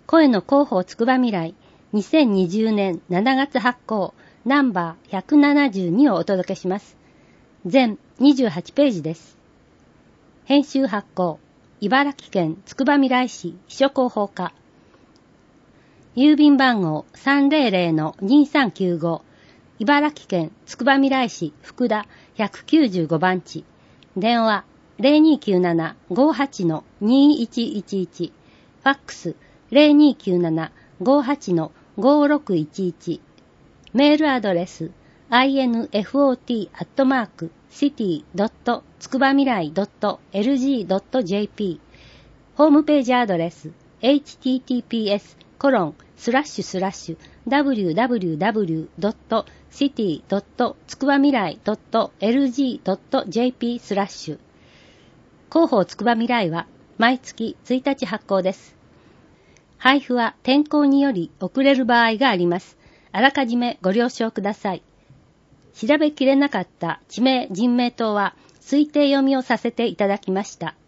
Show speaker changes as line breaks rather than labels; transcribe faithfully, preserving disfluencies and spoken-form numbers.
声の広報つくばみらいにせんにじゅうねんしちがつ発行ナンバーひゃくななじゅうにをお届けします。全にじゅうはちページです。編集発行茨城県つくばみらい市秘書広報課。郵便番号 さんぜろぜろのにさんきゅうご 茨城県つくばみらい市福田ひゃくきゅうじゅうごばん地。電話 ゼロにきゅうなな ごはち にいちいちいち。ファックス ゼロにきゅうなな ごはち ごろくいちいち。メールアドレス アイエヌエフオーティー アットマーク シティ ドット つくばみらい ドット エルジー ドット ジェーピー。ホームページアドレス エイチティーティーピーエス コロンスラッシュスラッシュ ダブリューダブリューダブリュー ドット シティ ドット つくばみらい ドット エルジー ドット ジェーピー スラッシュ。広報つくばみらいは毎月ついたち発行です。配布は天候により遅れる場合があります。あらかじめご了承ください。調べきれなかった地名人名等は推定読みをさせていただきました。